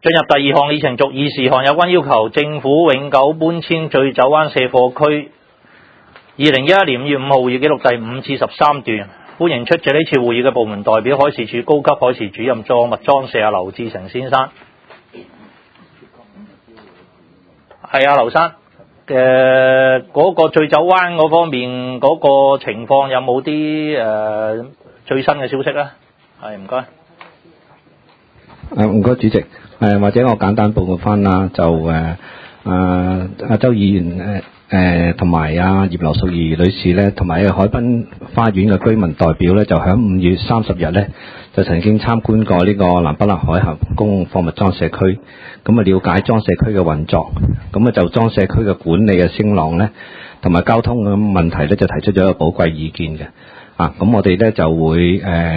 進入第二項議程，逐議事項有關要求政府永久搬遷醉酒灣卸貨區。2011年5月5號會議記錄第5至13段。歡迎出席呢次會議嘅部門代表，海事處高級海事主任作物裝卸劉志成先生。係啊，劉生嗰個醉酒灣嗰方面嗰個情況有冇啲最新嘅消息咧？係，唔該。 唔該主席，或者我簡單報告翻啦，就阿周議員同埋阿葉劉淑儀女士咧，同埋海濱花園嘅居民代表咧，就喺5月30日咧，就曾經參觀過呢個南北立海峽公共貨物裝卸區，咁啊了解裝卸區嘅運作，咁啊就裝卸區嘅管理嘅聲浪咧，同埋交通嘅問題咧，就提出咗一個寶貴意見嘅。咁我哋咧就會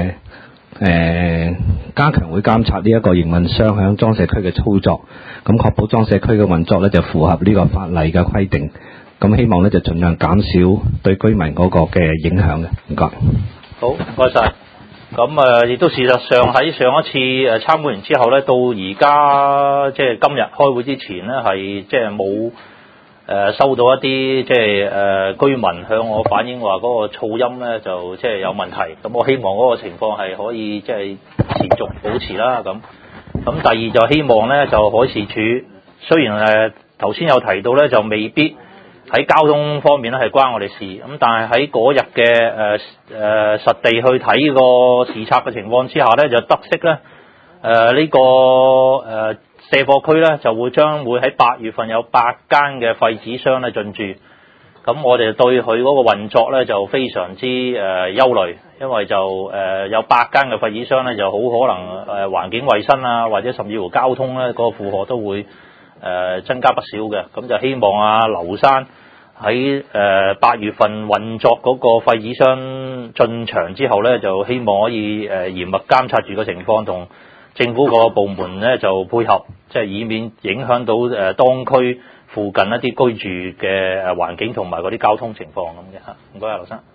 加強會監察呢一個營運商喺裝卸區嘅操作，咁確保裝卸區嘅運作咧就符合呢個法例嘅規定，咁希望咧就盡量減少對居民嗰個嘅影響嘅。唔該。 好，唔該晒。咁亦都事實上喺上一次參觀完之後咧，到而家即係今日開會之前咧，係即係冇收到一啲即係居民向我反映話嗰個噪音咧就即係有問題。咁我希望嗰個情況係可以即係持續保持啦。咁第二就希望咧就海事處雖然頭先有提到咧就未必喺交通方面咧係關我哋事，咁但係喺嗰日嘅實地去睇個視察嘅情況之下咧，就得悉咧呢個卸貨區咧就將會喺8月份有8間嘅廢紙箱咧進駐，咁我哋對佢嗰個運作咧就非常之憂慮，因為就有8間嘅廢紙箱咧就好可能環境衛生啊或者甚至乎交通咧嗰個負荷都會增加不少嘅，咁就希望劉生喺8月份運作嗰個廢紙箱進場之後咧，就希望可以嚴密監察住個情況，同政府個部門咧就配合，即係以免影響到當區附近一啲居住嘅環境同埋嗰啲交通情況咁嘅嚇。唔該劉生。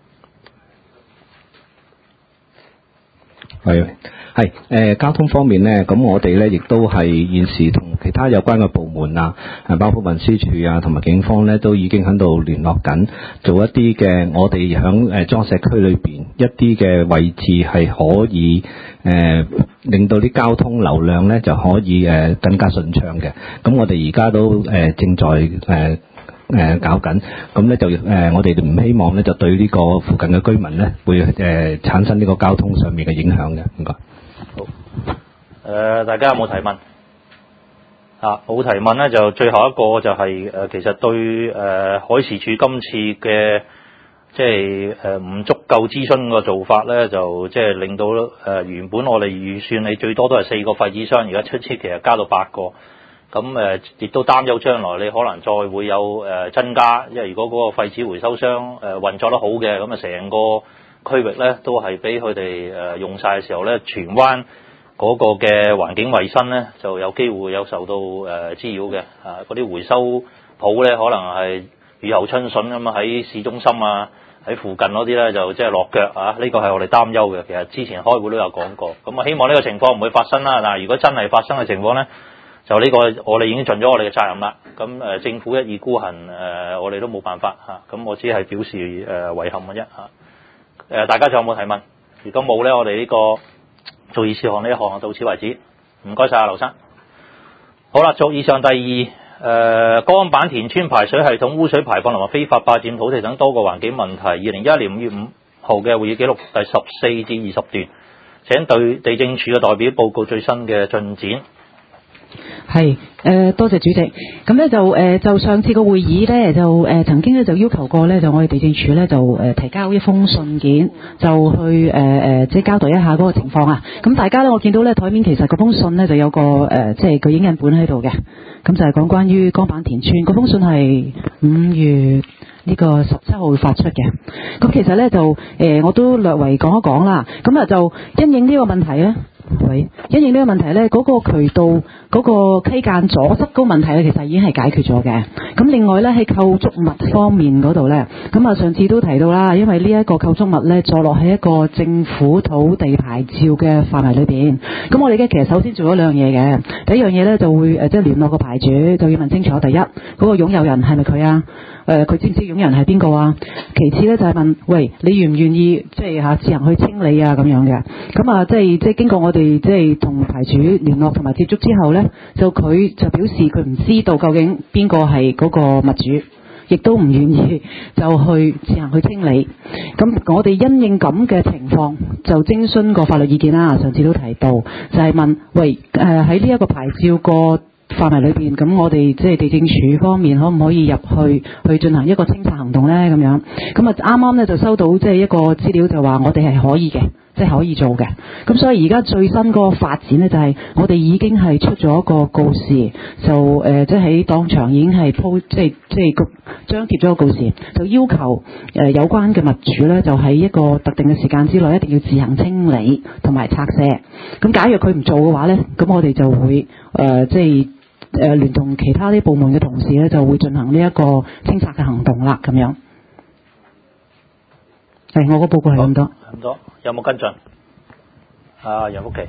係交通方面咧，咁我哋咧亦都係現時同其他有關嘅部門包括運輸署同埋警方咧，都已經喺度聯絡緊，做一啲嘅我哋響裝卸區裏邊一啲嘅位置係可以令到啲交通流量咧就可以更加順暢嘅。咁我哋而家都正在搞緊，咁咧就我哋唔希望咧就對呢個附近嘅居民咧會產生呢個交通上面嘅影響嘅。唔該。 好，大家有冇提問？冇提問咧，就最後一個就係其實對海事處今次嘅即係唔足夠諮詢個做法咧，就即係令到原本我哋預算你最多都係4個廢紙箱，而家出車其實加到8個。咁亦都擔憂將來你可能再會有增加，因為如果嗰個廢紙回收箱運作得好嘅，咁成個區域咧都係俾佢哋用晒嘅時候咧，荃灣嗰個嘅環境衛生咧就有機會有受到滋擾嘅。嗰啲回收鋪咧可能係雨後春筍咁喺市中心喺附近嗰啲咧就即係落腳呢個係我哋擔憂嘅。其實之前開會都有講過，咁希望呢個情況唔會發生啦。嗱，如果真係發生嘅情況咧，就呢個我哋已經盡咗我哋嘅責任啦。咁政府一意孤行，我哋都冇辦法咁我只係表示遺憾嘅啫。大家仲有冇提問？如果冇咧，我哋呢個做議事項呢一項到此為止。唔該晒劉生。好啦，做以上第二江板田村排水系統污水排放同埋非法霸佔土地等多個環境問題。2011年5月5號嘅會議記錄第14至20段，請對地政處嘅代表報告最新嘅進展。 係多謝主席。咁咧就上次個會議咧就曾經咧就要求過咧，就我哋地政處咧就提交一封信件，就去即係交代一下嗰個情況啊。咁大家咧，我見到咧台面其實嗰封信咧就有個即係個影印本喺度嘅，咁就係講關於江板田村嗰封信係5月呢個17號發出嘅。咁其實咧就我都略為講一講啦。咁就因應呢個問題咧。因應呢個問題咧，嗰個渠道嗰個溪澗阻塞嗰個問題咧，其實已經係解決咗嘅。 咁另外咧喺構築物方面嗰度咧，咁啊上次都提到啦，因為呢一個構築物咧坐落喺一個政府土地牌照嘅範圍裏邊。咁我哋其實首先做咗兩樣嘢嘅，第一樣嘢咧就會即係聯絡個牌主，就要問清楚第一嗰個擁有人係咪佢啊？佢知唔知擁有人係邊個啊？其次咧就係問，喂，你願唔願意即係自行去清理啊咁樣嘅？咁啊即係經過我哋即係同牌主聯絡同埋接觸之後咧，佢就表示佢唔知道究竟邊個係嗰個物主，亦都唔願意就去自行去清理。咁我哋因應咁嘅情況，就徵詢個法律意見啦。上次都提到，就係問，喂，喺呢一個牌照個範圍裏邊，咁我哋即係地政署方面可唔可以入去進行一個清拆行動呢？咁樣咁啊，啱啱咧就收到即係一個資料，就話我哋係可以嘅，即係可以做嘅。咁所以而家最新嗰個發展呢，就係我哋已經係出咗一個告示，就即係喺當場已經係即係張貼咗個告示，就要求有關嘅物主呢，就喺一個特定嘅時間之內，一定要自行清理同埋拆卸。咁假如佢唔做嘅話呢，咁我哋就會即係聯同其他啲部門嘅同事咧，就會進行呢一個清拆嘅行動啦，咁樣。係，我個報告係咁多。 咁多，有冇跟進？楊福琪。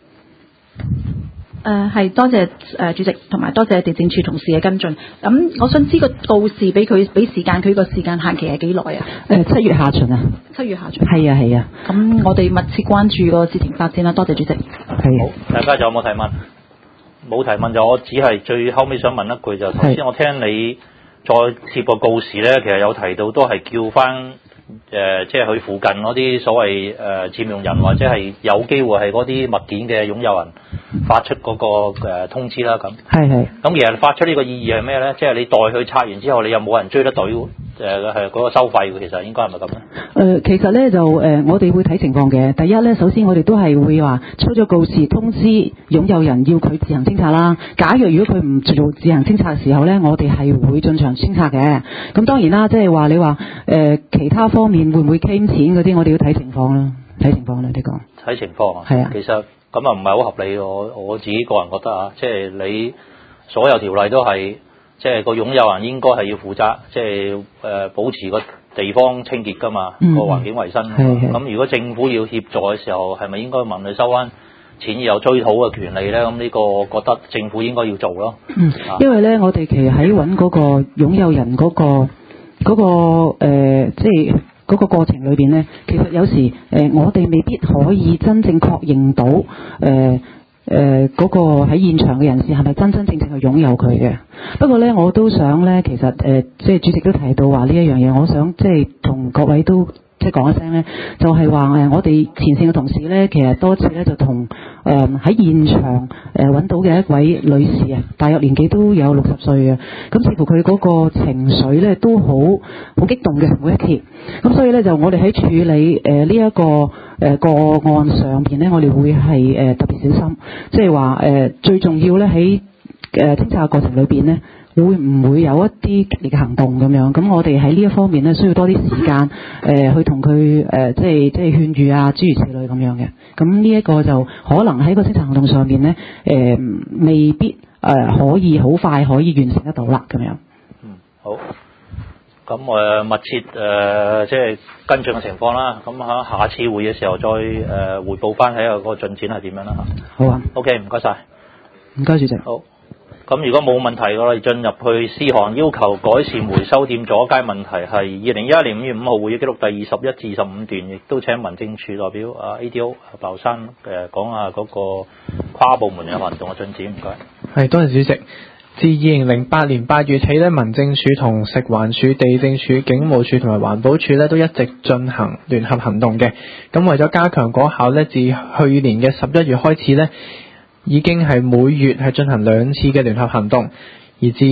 係多謝主席同埋多謝地政處同事嘅跟進。咁我想知個告示俾時間，佢個時間限期係幾耐啊 ？7月下旬啊。7 月下旬。 係啊係啊。 咁我哋密切關注個事情發展啦。多謝主席。 係。 好，大家仲有冇提問？冇提問就我只係最後尾想問一句，就頭先我聽你再貼個告示咧，其實有提到都係叫翻即係佢附近嗰啲所謂佔用人或者係有機會係嗰啲物件嘅擁有人發出嗰個通知啦咁。係。咁其實發出呢個意義係咩咧？即係你代佢拆完之後，你又冇人追得到係嗰個收費嘅，其實應該係咪咁咧？ 其實咧就我哋會睇情況嘅。第一咧，首先我哋都係會話出咗告示通知擁有人要佢自行清拆啦。假如如果佢唔做自行清拆嘅時候咧，我哋係會進場清拆嘅。咁當然啦，即係話你話其他方面會唔會傾錢嗰啲，我哋要睇情況啦。睇情況啦，呢個。睇情況啊。係啊。其實咁啊唔係好合理，我自己個人覺得啊，即係你所有條例都係。即係個擁有人應該係要負責，即係保持個地方清潔㗎嘛，個環境衛生。咁如果政府要協助嘅時候，係咪應該問佢收翻錢有追討嘅權利咧？咁呢個我覺得政府應該要做咯。因為咧，我哋其實喺揾嗰個擁有人嗰個即係嗰個過程裏邊咧，其實有時我哋未必可以真正確認到嗰個喺現場嘅人士係咪真正去擁有佢嘅？不過咧，我都想咧，其實即係主席都提到話呢一樣嘢，我想即係同各位都即係講一聲咧，就係話我哋前線嘅同事咧，其實多次咧就同喺現場揾到嘅一位女士啊，大約年紀都有60歲啊，咁似乎佢嗰個情緒咧都好激動嘅每一次，咁所以咧就我哋喺處理呢一個個案上邊咧，我哋會係特別小心，即係話最重要咧喺清拆嘅過程裏邊咧，會唔會有一啲激烈嘅行動咁樣？咁我哋喺呢一方面咧，需要多啲時間去同佢即係勸喻啊，諸如此類咁樣嘅。咁呢一個就可能喺個清拆行動上面咧，未必可以好快可以完成得到啦咁樣。 好。咁密切即係跟進嘅情況啦。咁喺下次會嘅時候再匯報翻睇下個進展係點樣啦。好啊。OK， 唔該晒。唔該，主席。好。咁如果冇問題，我哋進入去司項要求改善回收店阻街問題，係2011年5月5號會議記錄第21至25段，亦都請民政處代表ADO 鮑生講下嗰個跨部門嘅運動嘅進展。唔該。 係，多謝主席。自2008年8月起咧，民政處同食環署、地政署、警務處同埋環保署咧都一直進行聯合行動嘅。咁為咗加強果效咧，自去年嘅11月開始咧，已經係每月係進行2次嘅聯合行動，而至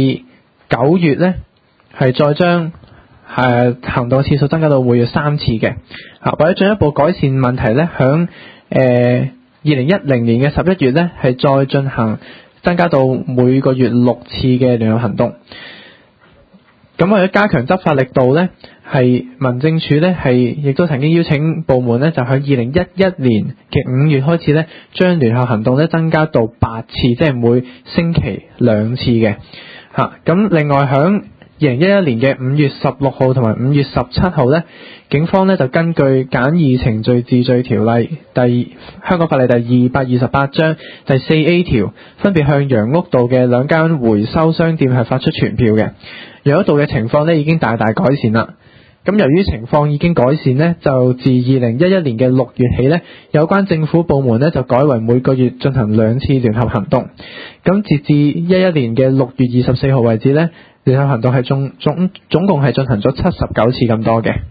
9月咧係再將行動次數增加到每月3次嘅。為咗進一步改善問題咧，響2010年嘅11月咧係再進行增加到每個月6次嘅聯合行動。咁為咗加強執法力度咧，係民政處咧係亦都曾經邀請部門咧，就喺2011年嘅5月開始咧，將聯合行動咧增加到8次，即係每星期2次嘅。 咁另外響2011年嘅5月16號同埋5月17號呢，警方呢就根據簡易程序治罪條例香港法例第228章第 4A 條，分別向楊屋道嘅2間回收商店係發出傳票嘅。楊屋道嘅情況呢已經大大改善啦。咁由於情況已經改善呢，就自2011年嘅6月起呢，有關政府部門呢就改為每個月進行2次聯合行動。咁截至11年嘅6月24號為止呢，聯合行動係總共係進行咗79次咁多嘅。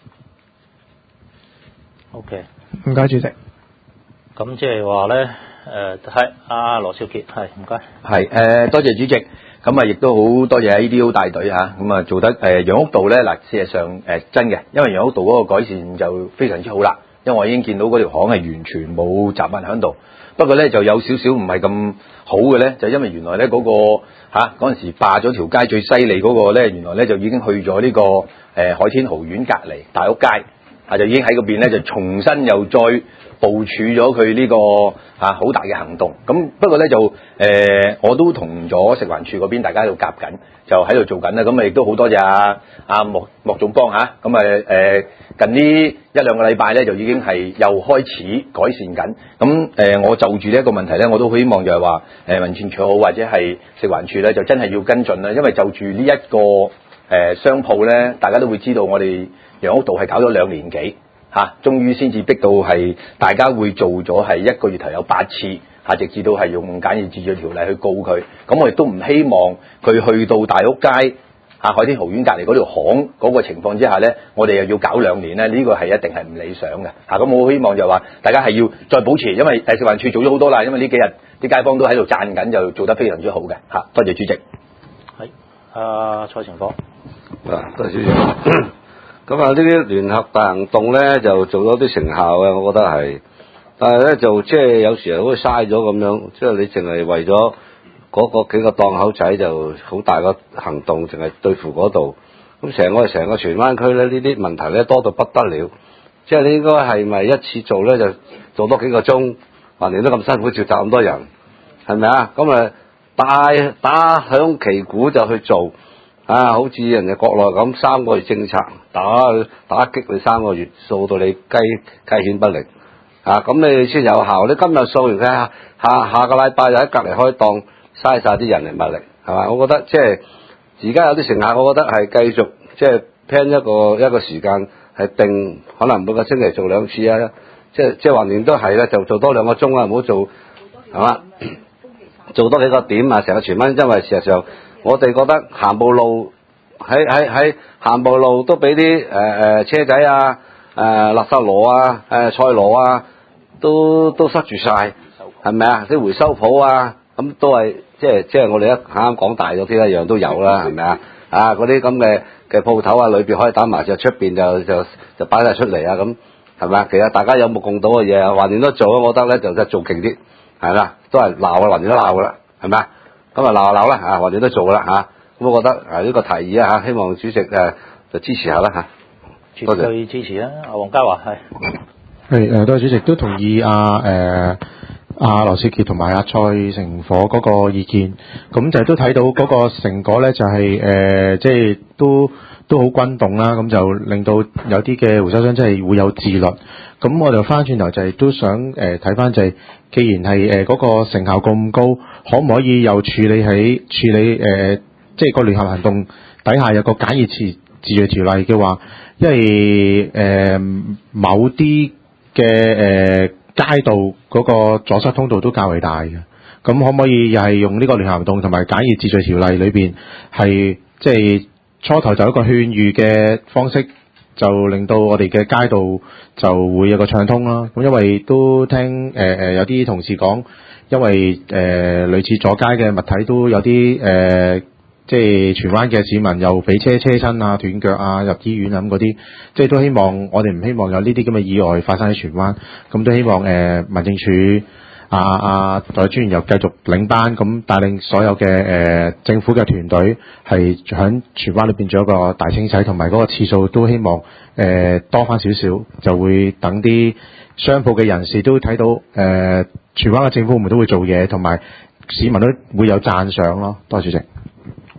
OK， 唔該主席。 咁即係話咧，係阿羅少傑，係唔該。 係多謝主席。咁啊，亦都好多謝 ADO 帶隊嚇，咁啊做得楊屋道咧嗱，事實上真嘅，因為楊屋道嗰個改善就非常之好啦。因為我已經見到嗰條巷係完全冇雜物喺度，不過咧就有少少唔係咁好嘅咧，就因為原來咧嗰個嗰陣時霸咗條街最犀利嗰個咧，原來咧就已經去咗呢個海天豪苑隔離大屋街就已經喺嗰邊咧就重新又再部署咗佢呢個好大嘅行動。咁不過咧就我都同咗食環署嗰邊大家喺度夾緊，就喺度做緊啦。咁啊亦都好多謝阿莫總幫嚇。咁近呢1-2個禮拜咧就已經係又開始改善緊。咁我就住呢一個問題咧，我都希望就係話民政處好或者係食環署咧就真係要跟進啦。因為就住呢一個商鋪咧，大家都會知道我哋楊屋道係搞咗2年幾。終於先至逼到係大家會做咗係1個月頭有8次直至到係用簡易治罪條例去告佢。咁我亦都唔希望佢去到大屋街海天豪苑隔離嗰條巷嗰個情況之下咧，我哋又要搞2年咧，呢個係一定係唔理想嘅。咁我好希望就話大家係要再保持，因為食環署做咗好多啦，因為呢幾日啲街坊都喺度讚緊，就做得非常之好嘅。多謝主席。 係蔡成科。 多謝主席。咁呢啲聯合大行動咧就做咗啲成效嘅，我覺得係。但係咧就即係有時好似嘥咗咁樣，即係你淨係為咗嗰個幾個檔口仔就好大個行動，淨係對付嗰度。咁成個荃灣區咧呢啲問題咧多到不得了。即係你應該係咪一次做咧就做多幾個鐘，橫掂都咁辛苦召集咁多人，係咪啊？咁打響旗鼓就去做。好似人哋國內咁3個月政策打擊你3個月，掃到你雞犬不寧咁你先有效。你今日掃完佢下個禮拜就喺隔離開檔，嘥晒啲人力物力，係嘛？我覺得即係而家有啲乘客，我覺得係繼續即係 plan 一個時間係定，可能每個星期做2次啊，即係橫掂都係啦，就做多2個鐘啊，唔好做係嘛？做多幾個點啊，成個荃灣，因為事實上。我哋覺得行步路喺行步路都俾啲車仔垃圾籮菜籮都塞住晒，係咪啊？啲回收鋪咁都係即係我哋啱啱講大咗啲一樣都有啦，係咪啊？嗰啲咁嘅鋪頭裏邊可以打麻雀，出邊就擺晒出嚟咁，係咪啊？其實大家有目共睹嘅嘢，橫掂都做，我覺得咧就做勁啲，係啦，都係鬧橫掂都鬧噶啦，係咪啊？咁鬧啦或者都做啦咁我覺得呢個提議希望主席就支持下啦絕對支持啦。阿黃家華係多謝主席，都同意阿羅少傑同埋阿蔡成火嗰個意見。咁就都睇到嗰個成果咧，就係即係都好轟動啦。咁就令到有啲嘅回收商真係會有自律。咁我就翻轉頭就係都想睇翻就係，既然係嗰個成效咁高，可唔可以又處理即係個聯合行動底下有個簡易治罪條例嘅話，因為某啲嘅街道嗰個阻塞通道都較為大嘅，咁可唔可以又係用呢個聯合行動同埋簡易治罪條例裏邊係即係初頭就一個勸喻嘅方式，就令到我哋嘅街道就會有個暢通啦。咁因為都聽有啲同事講，因為類似阻街嘅物體都有啲即係荃灣嘅市民又俾車親斷腳入醫院咁嗰啲，即係都希望我哋唔希望有呢啲咁嘅意外發生喺荃灣。咁都希望民政處代理專員又繼續領班，咁帶領所有嘅政府嘅團隊係響荃灣裏邊做一個大清洗，同埋嗰個次數都希望多翻少少，就會等啲商鋪嘅人士都睇到荃灣嘅政府部門都會做嘢，同埋市民都會有讚賞咯。多謝主席。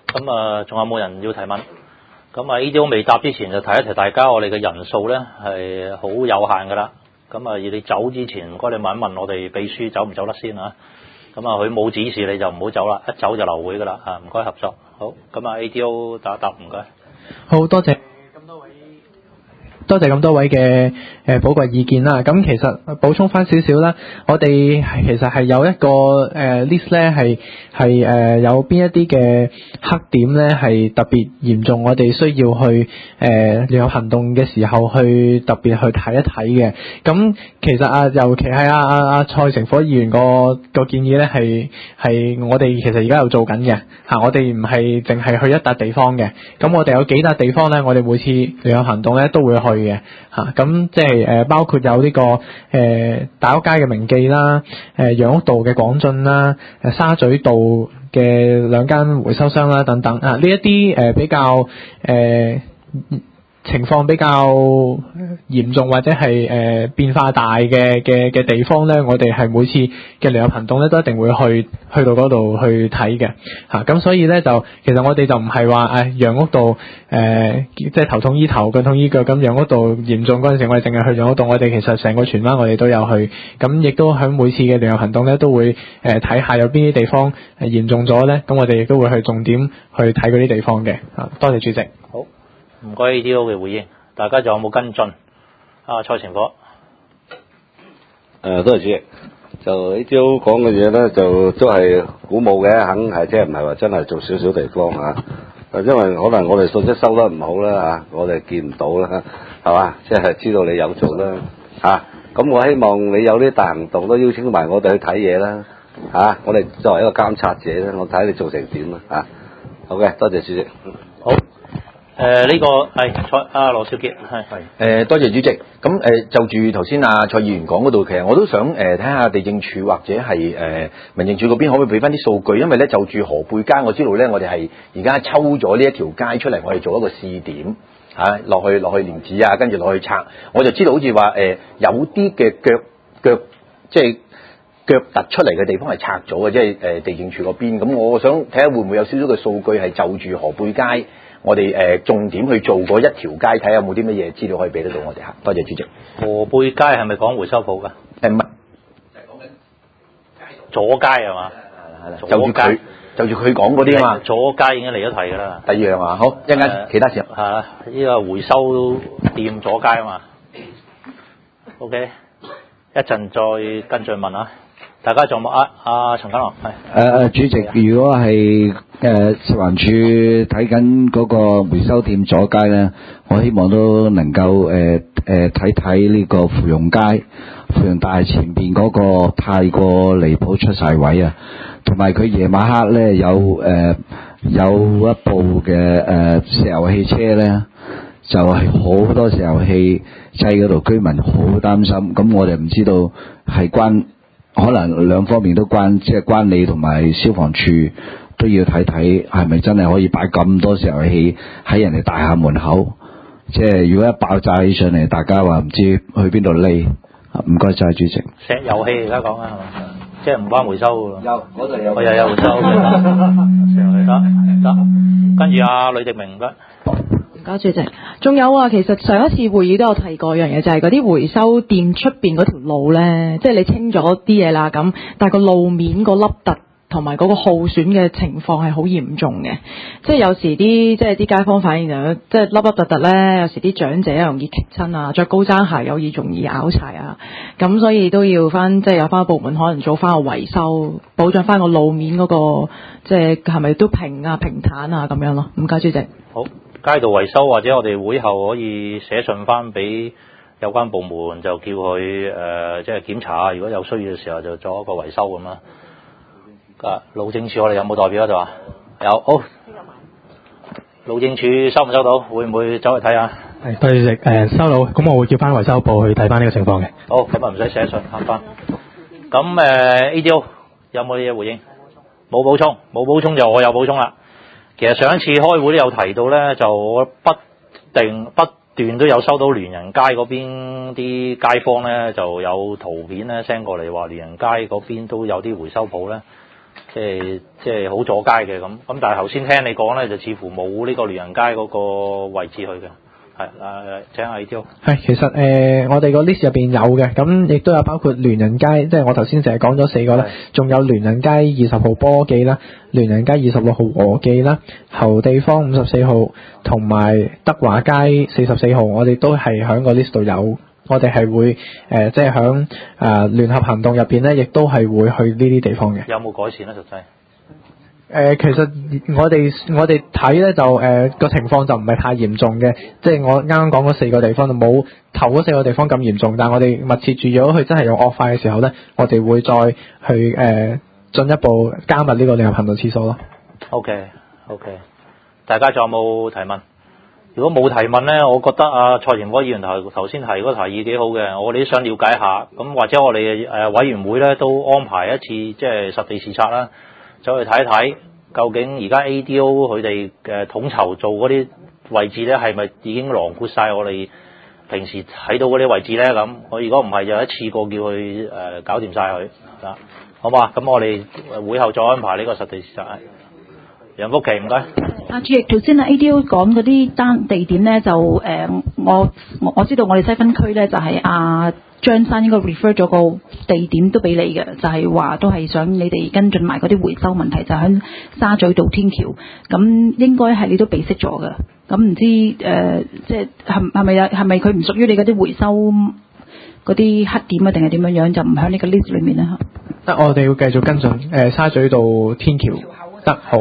咁啊，仲有冇人要提問？咁啊，呢啲都未答之前就提一提大家，我哋嘅人數咧係好有限㗎啦。咁啊，而你走之前，唔該你問一問我哋秘書走唔走得先啊？咁啊，佢冇指示你就唔好走啦，一走就流會㗎啦嚇，唔該合作。好，咁啊 ADO 答一答，唔該。 好多謝咁多位嘅寶貴意見啦。咁其實補充翻少少啦，我哋其實係有一個list 咧，係有邊一啲嘅黑點咧係特別嚴重，我哋需要去聯合行動嘅時候去特別去睇一睇嘅。咁其實尤其係阿蔡成火議員個建議咧，係我哋其實而家有做緊嘅嚇。我哋唔係淨係去一笪地方嘅，咁我哋有幾笪地方咧，我哋每次聯合行動咧都會去嘅嚇。咁即係包括有呢個大屋街嘅明記啦，楊屋道嘅廣進啦，沙咀道嘅兩間回收商啦等等啊，呢一啲比較情況比較嚴重或者係變化大嘅地方咧，我哋係每次嘅聯合行動咧都一定會去到嗰度去睇嘅嚇。咁所以咧就其實我哋就唔係話楊屋道即係頭痛醫頭腳痛醫腳，咁楊屋道嚴重嗰陣時我哋淨係去楊屋道，我哋其實成個荃灣我哋都有去，咁亦都喺每次嘅聯合行動咧都會睇下有邊啲地方嚴重咗咧，咁我哋亦都會去重點去睇嗰啲地方嘅嚇。多謝主席。 好。唔該 ADO 嘅回應，大家仲有冇跟進？蔡成火。 多謝主席。就 ADO 講嘅嘢咧，就都係鼓舞嘅，肯係即係唔係話真係做少少地方嚇。因為可能我哋信息收得唔好啦嚇，我哋見唔到啦，係嘛？即係知道你有做啦嚇。咁我希望你有啲大行動都邀請埋我哋去睇嘢啦嚇。我哋作為一個監察者咧，我睇你做成點啦嚇。好嘅，多謝主席。 好。呢個係羅少傑係多謝主席。咁就住頭先蔡議員講嗰度，其實我都想睇下地政署或者係民政署嗰邊可唔可以俾翻啲數據，因為咧就住河背街，我知道咧我哋係而家抽咗呢一條街出嚟，我哋做一個試點嚇，落去蓮子啊，跟住落去拆，我就知道好似話有啲嘅腳即係腳突出嚟嘅地方係拆咗嘅，即係地政署嗰邊。咁我想睇下會唔會有少少嘅數據係就住河背街。我哋重點去做過一條街，睇下有冇啲乜嘢資料可以俾得到我哋嚇。多謝主席。 河背街係咪講回收鋪㗎？ 唔係， 左街係嘛？ 係就住佢講嗰啲啊嘛。 左街已經離咗題㗎啦。 第二樣啊，好一陣間其他時候。 呢個回收店左街啊嘛。OK， 一陣再跟進問啊。大家仲有冇陳家樂係主席，如果係食環署睇緊嗰個回收店左街咧，我希望都能夠睇睇呢個芙蓉街、芙蓉大前邊嗰個太過離譜出晒位啊，同埋佢夜晚黑咧有一部嘅石油氣車咧，就係好多石油氣擠嗰度，居民好擔心。咁我哋唔知道係可能兩方面都關，即係關你同埋消防處都要睇睇，係咪真係可以擺咁多石油氣喺人哋大廈門口？即係如果一爆炸起上嚟，大家話唔知去邊度匿。唔該晒主席。 石油氣而家講啊，係嘛？即係唔關回收㗎咯。 有嗰度有。 我又有回收。得。跟住呂迪明唔該。 唔該主席。仲有其實上一次會議都有提過一樣嘢，就係嗰啲回收店出邊嗰條路咧，即係你清咗啲嘢啦，咁但係個路面個凹凸同埋嗰個耗損嘅情況係好嚴重嘅，即係有時啲街坊反映就即係凹凹凸凸咧，有時啲長者容易棘親啊，着高踭鞋有意容易拗柴啊，咁所以都要翻即係有翻部門可能做翻個維修，保障翻個路面嗰個即係係咪都平坦啊咁樣咯。唔該主席。 好。街道維修或者我哋會後可以寫信翻俾有關部門，就叫佢即係檢查，如果有需要嘅時候就做一個維修咁啦。路政署我哋有冇代表喺度啊？有，好。路政署收唔收到？會唔會走去睇下？ 係，多謝主席。收到，咁我會叫翻維修部去睇翻呢個情況嘅。 好，咁啊唔使寫信慳翻。咁ADO 有冇嘢回應？冇補充就我有補充啦。其實上一次開會都有提到咧，就我不斷都有收到聯仁街嗰邊啲街坊咧，就有圖片咧 send 過嚟話聯仁街嗰邊都有啲回收鋪咧， 即係好阻街嘅咁。咁但係頭先聽你講咧，就似乎冇呢個聯仁街嗰個位置去嘅。係請阿 EDO。 係，其實我哋個 list 入邊有嘅，咁亦都有包括聯仁街，即係我頭先淨係講咗4個啦，仲有聯仁街20號波記啦，聯仁街26號和記啦，後地方54號同埋德華街44號，我哋都係喺個 list 度有。我哋係會即係喺聯合行動入邊咧，亦都係會去呢啲地方嘅。 有冇改善咧？實際？ 其實我哋睇咧就個情況就唔係太嚴重嘅，即係我啱啱講嗰4個地方就冇頭嗰4個地方咁嚴重，但係我哋密切住，如果佢真係有惡化嘅時候咧，我哋會再去進一步加密呢個聯合行動次數咯。 OK，大家仲有冇提問？如果冇提問咧，我覺得蔡田波議員頭先提嗰個提議幾好嘅，我哋都想了解下，咁或者我哋委員會咧都安排一次即係實地視察啦，走去睇一睇究竟而家 ADO 佢哋統籌做嗰啲位置咧係咪已經囊括晒我哋平時睇到嗰啲位置咧？咁我如果唔係就一次過叫佢搞掂晒佢，好嘛？咁我哋會後再安排呢個實地視察。楊福琪，唔該。 主席，頭先ADO 講嗰啲地點咧，就我知道我哋西分區咧就係張生應該 refer 咗個地點都俾你嘅，就係話都係想你哋跟進埋嗰啲回收問題，就喺沙咀道天橋，咁應該係你都備悉咗嘅。咁唔知即係係咪佢唔屬於你嗰啲回收嗰啲黑點啊，定係點樣就唔喺呢個 list 裏面咧？ 得，我哋要繼續跟進沙咀道天橋。得，好。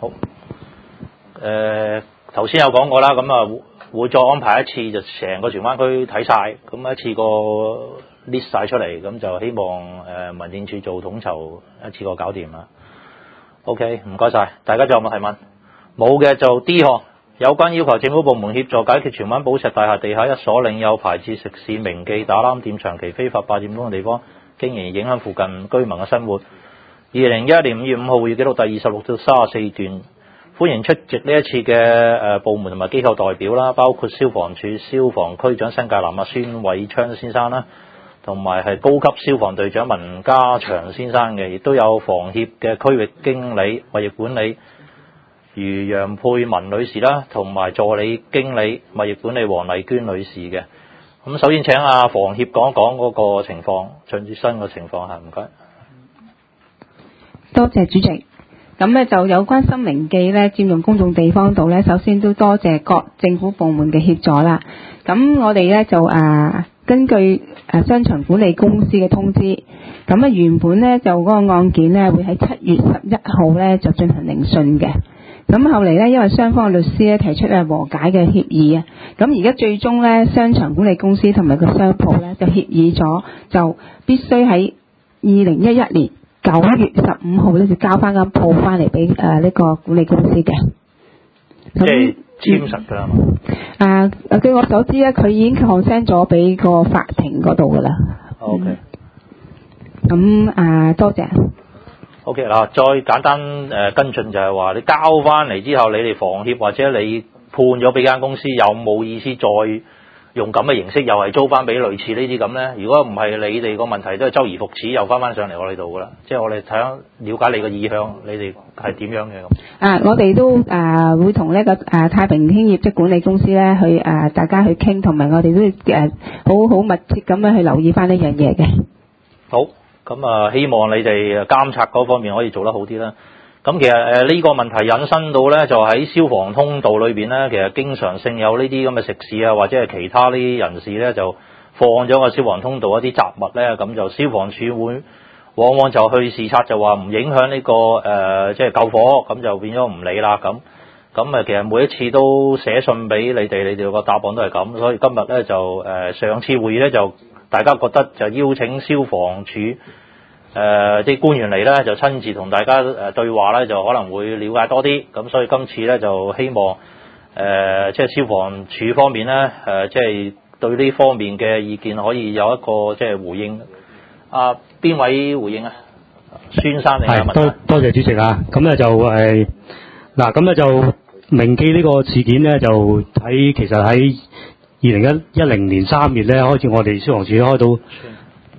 頭先有講過啦，咁會再安排一次，就成個荃灣區睇晒，咁一次過 list 晒出嚟，咁就希望民政處做統籌一次過搞掂啦。OK， 唔該晒，大家仲有冇提問？冇嘅就 D 項，有關要求政府部門協助解決荃灣寶石大廈地下一所領有牌照食肆名記打攬店長期非法霸佔嘅地方，經營影響附近居民嘅生活。2011年5月5號會議記錄第26到34段。歡迎出席呢一次嘅部門同埋機構代表啦，包括消防處消防區長新界南孫偉昌先生啦，同埋係高級消防隊長文家祥先生嘅，亦都有房協嘅區域經理、物業管理余楊佩文女士啦，同埋助理經理物業管理黃麗娟女士嘅。咁首先請房協講一講嗰個情況，陳志新嘅情況係唔該。 多謝主席。咁咧就有關新明記咧佔用公眾地方度咧，首先都多謝各政府部門嘅協助啦。咁我哋咧就根據商場管理公司嘅通知，咁原本咧就嗰個案件咧會喺7月11號咧就進行聆訊嘅。咁後嚟咧因為雙方嘅律師咧提出和解嘅協議啊，咁而家最終咧商場管理公司同埋個商鋪咧就協議咗，就必須喺2011年9月15號咧就交翻間鋪翻嚟俾呢個管理公司嘅， 即係簽實㗎啦嘛。 據我所知咧，佢已經 consent 咗俾個法庭嗰度㗎啦。 OK。 咁多謝。 OK 嗱，再簡單跟進就係話，你交翻嚟之後，你哋房協或者你判咗俾間公司，有冇意思再用咁嘅形式又係租翻俾類似呢啲咁咧？如果唔係，你哋個問題都係周而復始，又翻上嚟我哋度噶啦。即係我哋睇下了解你個意向，你哋係點樣嘅咁？ 我哋都會同呢個太平興業即管理公司咧去大家去傾，同埋我哋都好密切咁樣去留意翻呢樣嘢嘅。 好，咁希望你哋監察嗰方面可以做得好啲啦。咁其實呢個問題引申到咧，就喺消防通道裏邊咧，其實經常性有呢啲咁嘅食肆啊，或者係其他呢啲人士咧，就放咗個消防通道一啲雜物咧，咁就消防處會往往就去視察，就話唔影響呢個即係救火，咁就變咗唔理啦咁。咁其實每一次都寫信俾你哋個答案都係咁，所以今日咧就上次會議咧就大家覺得就邀請消防處啲官員嚟咧，就親自同大家對話咧，就可能會了解多啲。咁所以今次咧就希望即係消防處方面咧即係對呢方面嘅意見可以有一個即係回應。邊位回應啊？孫生你有問題？ 多謝主席啊。咁咧就嗱，咁咧就明記呢個事件咧，就其實喺2010年3月咧開始，我哋消防處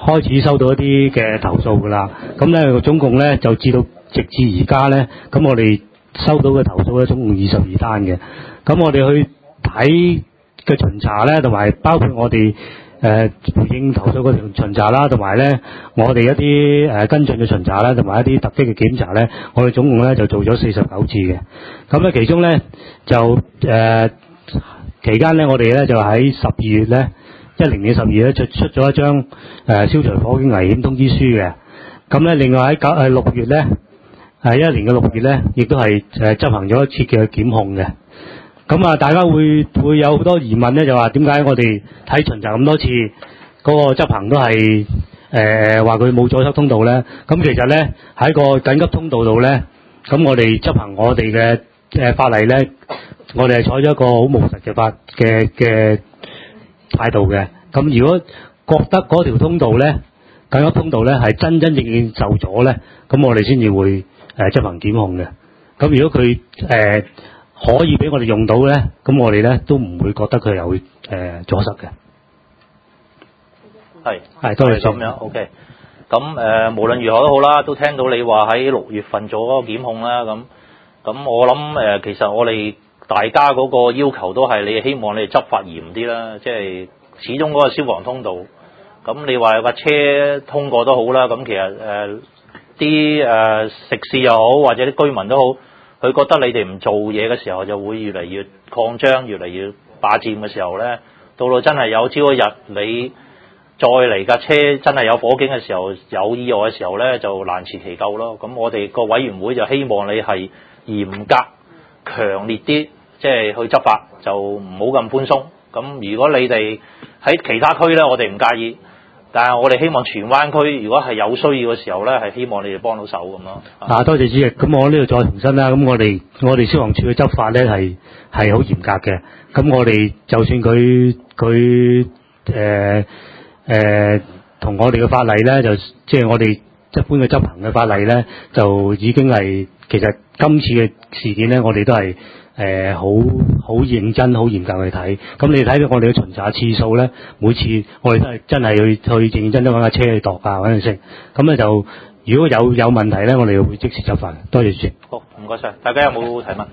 開始收到一啲嘅投訴㗎啦。咁咧總共咧就直至而家咧，咁我哋收到嘅投訴咧總共22單嘅。咁我哋去睇嘅巡查咧，同埋包括我哋回應投訴嗰條巡查啦，同埋咧我哋一啲跟進嘅巡查啦，同埋一啲突擊嘅檢查咧，我哋總共咧就做咗49次嘅。咁咧其中咧就期間咧，我哋咧就喺12月咧，10年12月咧出咗一張消除火警危險通知書嘅。咁咧另外喺6月咧，11年嘅6月咧，亦都係執行咗一次嘅檢控嘅。咁啊，大家會有好多疑問咧，就話點解我哋睇巡查咁多次，嗰個執行都係話佢冇阻塞通道咧？咁其實咧喺個緊急通道度咧，咁我哋執行我哋嘅法例咧，我哋係採咗一個好務實嘅態度嘅。咁如果覺得嗰條通道咧，緊急通道咧係真正受阻咧，咁我哋先至會執行檢控嘅。咁如果佢可以俾我哋用到咧，咁我哋咧都唔會覺得佢有阻塞嘅。係，多謝咁樣 OK。咁無論如何都好啦，都聽到你話喺6月份做嗰個檢控啦。咁我諗其實我哋大家嗰個要求都係你希望你哋執法嚴啲啦，即係始終嗰個消防通道。咁你話有架車通過都好啦，咁其實啲食肆又好或者啲居民都好，佢覺得你哋唔做嘢嘅時候，就會越嚟越擴張，越嚟越霸佔嘅時候咧，到真係有朝一日你再嚟架車真係有火警嘅時候，有意外嘅時候咧，就難辭其咎咯。咁我哋個委員會就希望你係嚴格、強烈啲，即係去執法，就唔好咁寬鬆。咁如果你哋喺其他區咧，我哋唔介意。但係我哋希望荃灣區如果係有需要嘅時候咧，係希望你哋幫到手咁咯。 多謝主席。咁我呢度再重申啦。咁我哋消防處嘅執法咧係好嚴格嘅。咁我哋就算佢同我哋嘅法例咧，就即係我哋一般嘅執行嘅法例咧，就已經係其實今次嘅事件咧，我哋都係好認真、好嚴格去睇。咁你睇到我哋嘅巡查次數咧，每次我哋都係真係去認真都揾架車去度啊，揾陣食。咁咧就如果有問題咧，我哋會即時執法。多謝主席。 好，唔該晒。大家有冇提問？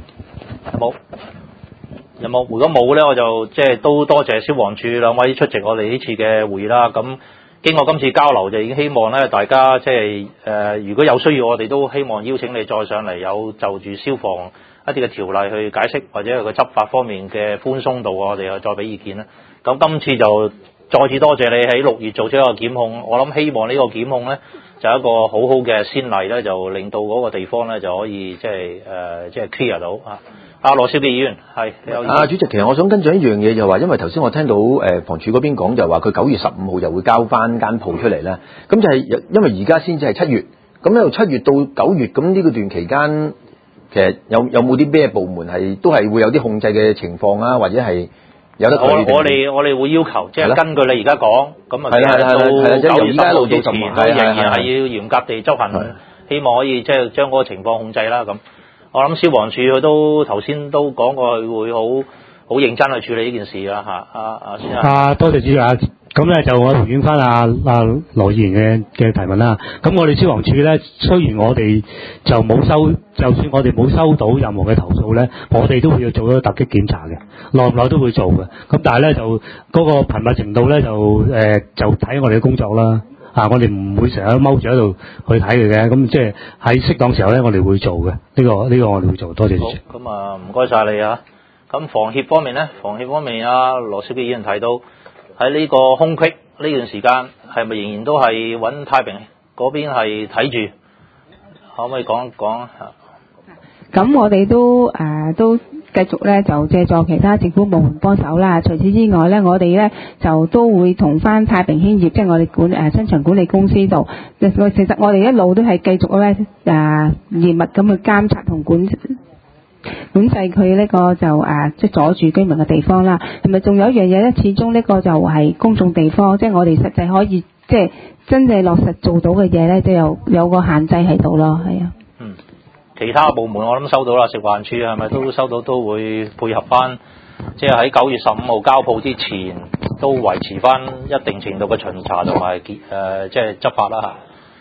有冇？如果冇咧，我就即係都多謝消防處兩位出席我哋呢次嘅會議啦。咁經過今次交流，就已經希望咧大家即係如果有需要，我哋都希望邀請你再上嚟，有就住消防一啲嘅條例去解釋，或者佢執法方面嘅寬鬆度，我哋又再俾意見啦。咁今次就再次多謝你喺6月做出一個檢控，我諗希望呢個檢控咧就一個好好嘅先例咧，就令到嗰個地方咧就可以即係 clear 到啊。阿羅少傑議員係， 主席，其實我想跟進一樣嘢，就話因為頭先我聽到房署嗰邊講就話佢9月15號就會交翻間鋪出嚟咧，咁就係因為而家先至係7月，咁由7月到9月，咁呢個段期間其實有冇啲咩部門係都係會有啲控制嘅情況啊，或者係有得佢哋我哋會要求，即係根據你而家講，咁啊到9月15號之前都仍然係要嚴格地執行，希望可以即係將嗰個情況控制啦咁。我諗消防處佢都頭先都講過，佢會好認真去處理呢件事啦嚇。先生。 多謝主席啊。咁咧就我回應翻阿羅議員嘅提問啦。咁我哋消防處咧，雖然我哋就算我哋冇收到任何嘅投訴咧，我哋都會要做一個突擊檢查嘅，耐唔耐都會做嘅。咁但係咧就嗰個頻密程度咧就睇我哋嘅工作啦。我哋唔會成日踎住喺度去睇佢嘅，咁即係喺適當時候咧，我哋會做嘅。呢個我哋會做。多謝主席。 咁唔該晒你啊。咁防協方面咧，羅少傑議員提到喺呢個空隙呢段時間，係咪仍然都係揾太平嗰邊係睇住？可唔可以講講啊？ 咁我哋都繼續咧就借助其他政府部門幫手啦。除此之外咧，我哋咧就都會同翻太平興業，即係我哋商場管理公司度。其實我哋一路都係繼續咧嚴密咁去監察同管制佢呢個就即係阻住居民嘅地方啦。係咪仲有一樣嘢咧？始終呢個就係公眾地方，即係我哋實際可以即係真正落實做到嘅嘢咧，即係有個限制喺度咯。係啊。 其他部門我諗收到啦，食環署係咪都收到，都會配合翻，即係喺9月15號交鋪之前， 都維持翻一定程度嘅巡查同埋即係執法啦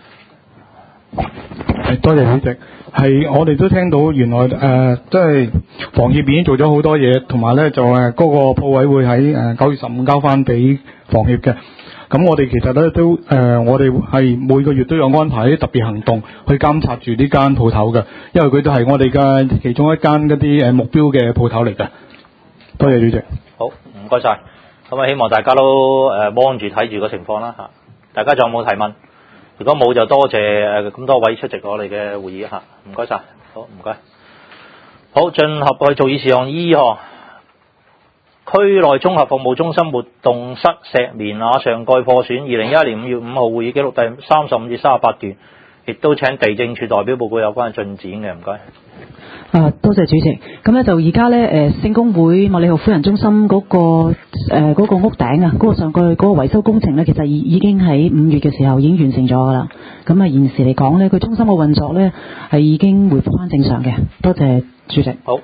嚇。 多謝主席。係我哋都聽到原來即係房協已經做咗好多嘢，同埋咧就嗰個鋪位會喺9月15交翻俾房協嘅。咁我哋其實咧都我哋係每個月都有安排啲特別行動去監察住呢間鋪頭嘅，因為佢都係我哋嘅其中一間嗰啲目標嘅鋪頭嚟嘅。多謝主席。 好，唔該晒。咁啊，希望大家都望住睇住個情況啦嚇。大家仲有冇提問？如果冇就多謝咁多位出席我哋嘅會議嚇，唔該晒。好，唔該。好，進合去做議事項2項，區內綜合服務中心活動室石棉瓦上蓋破損，2011年5月5號會議記錄第35至38段，亦都請地政處代表報告有關嘅進展嘅，唔該。 多謝主席。咁咧就而家咧聖公會麥理浩夫人中心嗰個屋頂啊，嗰個上蓋嗰個維修工程咧，其實已經喺5月嘅時候已經完成咗㗎啦。咁啊現時嚟講咧，佢中心嘅運作咧係已經回復翻正常嘅。多謝主席。 好，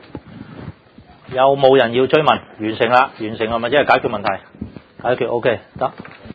有冇人要追問？完成啦，完成係咪即係解決問題？解決 OK 得。